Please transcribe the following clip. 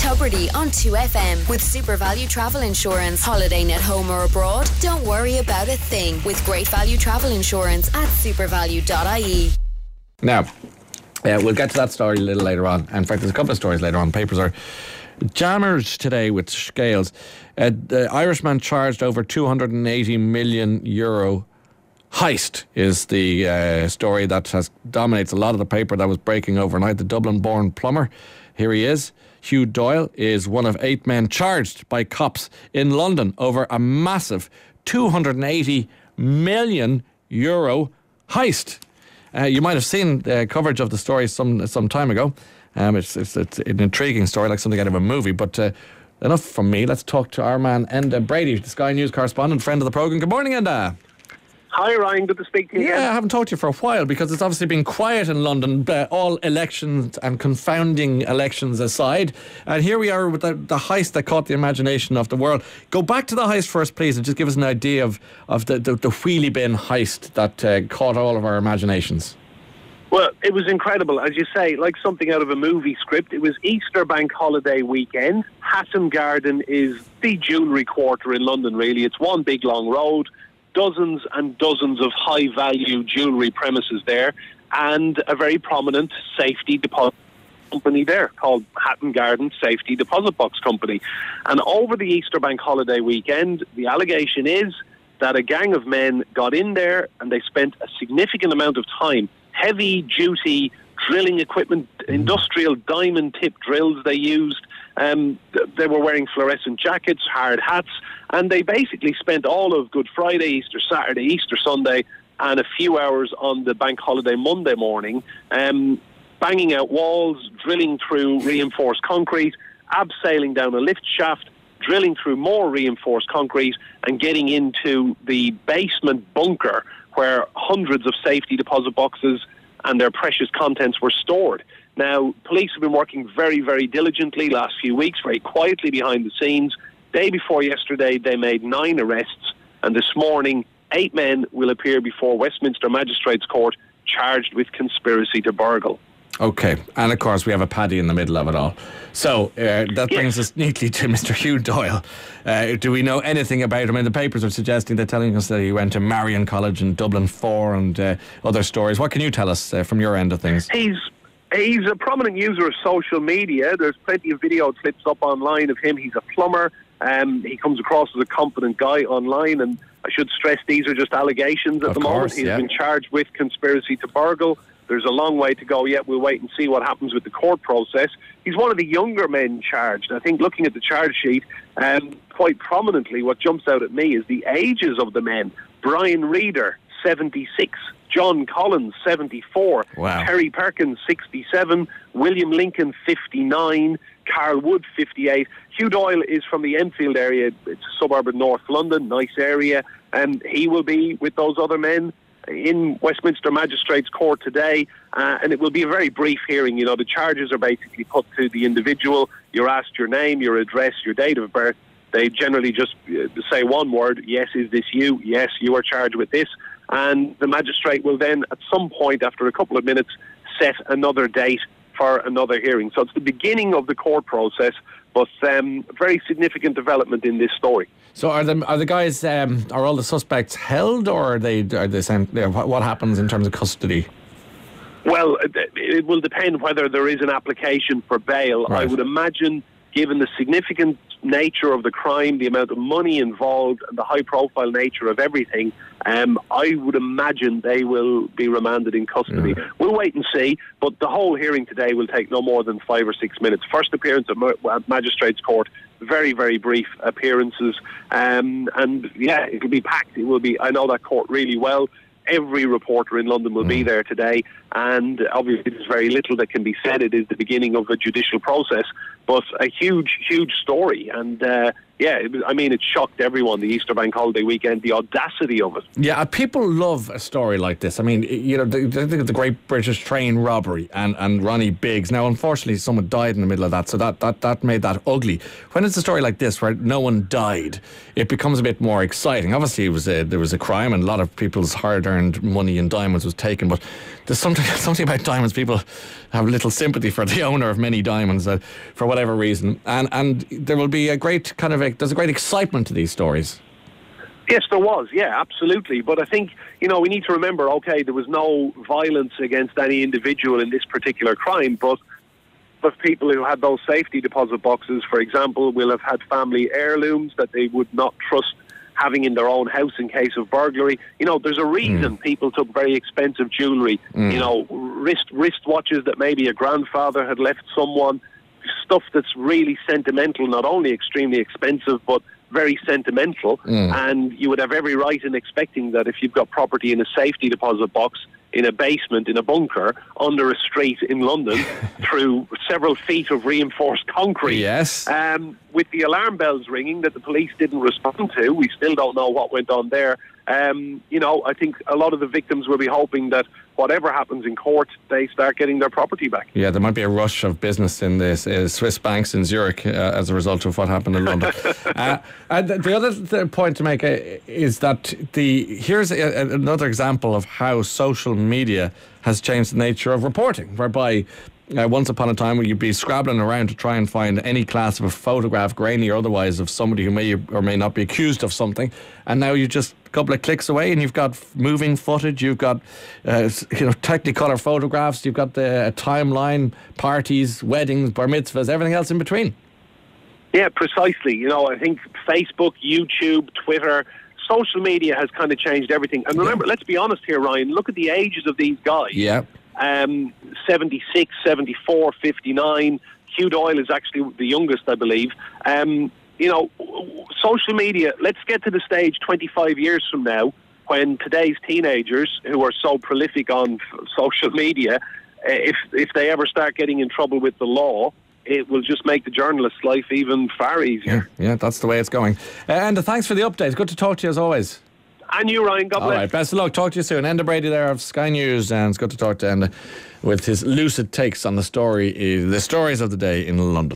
Tubridy on 2FM with Super Value Travel Insurance. Holidaying at home or abroad? Don't worry about a thing with Great Value Travel Insurance at supervalue.ie. Now, we'll get to that story a little later on. In fact, there's a couple of stories later on. Papers are jammered today with scales. The Irishman charged over €280 million. Heist is the story that dominates a lot of the paper that was breaking overnight. The Dublin-born plumber, here he is. Hugh Doyle is one of 8 men charged by cops in London over a massive €280 million heist. You might have seen coverage of the story some time ago. It's an intriguing story, like something out of a movie. But enough from me. Let's talk to our man, Enda Brady, the Sky News correspondent, friend of the programme. Good morning, Enda. Hi, Ryan. Good to speak to you again. I haven't talked to you for a while because it's obviously been quiet in London, all elections and confounding elections aside. And here we are with the heist that caught the imagination of the world. Go back to the heist first, please, and just give us an idea of the wheelie bin heist that caught all of our imaginations. Well, it was incredible. As you say, like something out of a movie script. It was Easter bank holiday weekend. Hatton Garden is the jewellery quarter in London, really. It's one big long road. Dozens and dozens of high-value jewellery premises there, and a very prominent safety deposit company there called Hatton Garden Safety Deposit Box Company. And over the Easter bank holiday weekend, the allegation is that a gang of men got in there and they spent a significant amount of time, heavy-duty drilling equipment, industrial diamond-tip drills they used. They were wearing fluorescent jackets, hard hats, and they basically spent all of Good Friday, Easter Saturday, Easter Sunday, and a few hours on the bank holiday Monday morning, banging out walls, drilling through reinforced concrete, abseiling down a lift shaft, drilling through more reinforced concrete, and getting into the basement bunker where hundreds of safety deposit boxes and their precious contents were stored. Now, police have been working very, very diligently last few weeks, very quietly behind the scenes. Day before yesterday, they made 9 arrests, and this morning, 8 men will appear before Westminster Magistrates Court charged with conspiracy to burgle. Okay, and of course we have a Paddy in the middle of it all. So that brings us neatly to Mr. Hugh Doyle. Do we know anything about him? I mean, the papers are suggesting, they're telling us that he went to Marion College in Dublin 4 and other stories. What can you tell us from your end of things? He's a prominent user of social media. There's plenty of video clips up online of him. He's a plumber. He comes across as a confident guy online, and I should stress these are just allegations at the moment. He's been charged with conspiracy to burgle. There's a long way to go yet. We'll wait and see what happens with the court process. He's one of the younger men charged. I think looking at the charge sheet, quite prominently, what jumps out at me is the ages of the men. Brian Reeder, 76. John Collins, 74. Wow. Terry Perkins, 67. William Lincoln, 59. Carl Wood, 58. Hugh Doyle is from the Enfield area. It's a suburb of North London, nice area. And he will be with those other men in Westminster Magistrates Court today, and it will be a very brief hearing. You know, the charges are basically put to the individual. You're asked your name, your address, your date of birth. They generally just say one word: yes, is this you? Yes, you are charged with this. And the magistrate will then, at some point after a couple of minutes, set another date for another hearing. So it's the beginning of the court process, but very significant development in this story. So are the guys, are all the suspects held, or are they sent? What happens in terms of custody? Well, it will depend whether there is an application for bail. Right. I would imagine, given the significant nature of the crime, the amount of money involved, and the high-profile nature of everything, I would imagine they will be remanded in custody. Yeah. We'll wait and see, but the whole hearing today will take no more than 5 or 6 minutes. First appearance at Magistrates Court, very, very brief appearances, and yeah, it'll be packed. It will be. I know that court really well. Every reporter in London will be there today, and obviously there's very little that can be said. It is the beginning of a judicial process, but a huge, huge story. And it shocked everyone, the Easter bank holiday weekend, the audacity of it. Yeah, people love a story like this. I mean, you know, they think of the Great British Train robbery and Ronnie Biggs. Now, unfortunately, someone died in the middle of that, so that made that ugly. When it's a story like this where no one died, it becomes a bit more exciting. Obviously, there was a crime, and a lot of people's hard-earned money and diamonds was taken, but there's something about diamonds. People have little sympathy for the owner of many diamonds for whatever reason. And there will be there's a great excitement to these stories. Yes, there was. Yeah, absolutely. But I think, we need to remember, okay, there was no violence against any individual in this particular crime, but people who had those safety deposit boxes, for example, will have had family heirlooms that they would not trust having in their own house in case of burglary. There's a reason people took very expensive jewellery, wrist watches that maybe a grandfather had left someone, stuff that's really sentimental, not only extremely expensive, but very sentimental, and you would have every right in expecting that if you've got property in a safety deposit box, in a basement, in a bunker, under a street in London, through several feet of reinforced concrete. Yes. With the alarm bells ringing that the police didn't respond to, we still don't know what went on there. I think a lot of the victims will be hoping that whatever happens in court, they start getting their property back. Yeah, there might be a rush of business in this Swiss banks in Zurich as a result of what happened in London. The other point to make is that here's another example of how social media has changed the nature of reporting, whereby once upon a time when you'd be scrabbling around to try and find any class of a photograph, grainy or otherwise, of somebody who may or may not be accused of something, and now you just a couple of clicks away and you've got moving footage, you've got technicolor photographs, you've got the timeline, parties, weddings, bar mitzvahs, everything else in between. Yeah, precisely. I think Facebook, YouTube, Twitter, social media has kind of changed everything. And remember, let's be honest here, Ryan, look at the ages of these guys. Yeah. 76, 74, 59. Hugh Doyle is actually the youngest, I believe. Social media, let's get to the stage 25 years from now when today's teenagers who are so prolific on social media, if they ever start getting in trouble with the law, it will just make the journalist's life even far easier. Yeah, that's the way it's going. And thanks for the update. Good to talk to you as always. And you, Ryan. God bless. All right, best of luck. Talk to you soon. Enda Brady there of Sky News, and it's good to talk to Enda with his lucid takes on the stories of the day in London.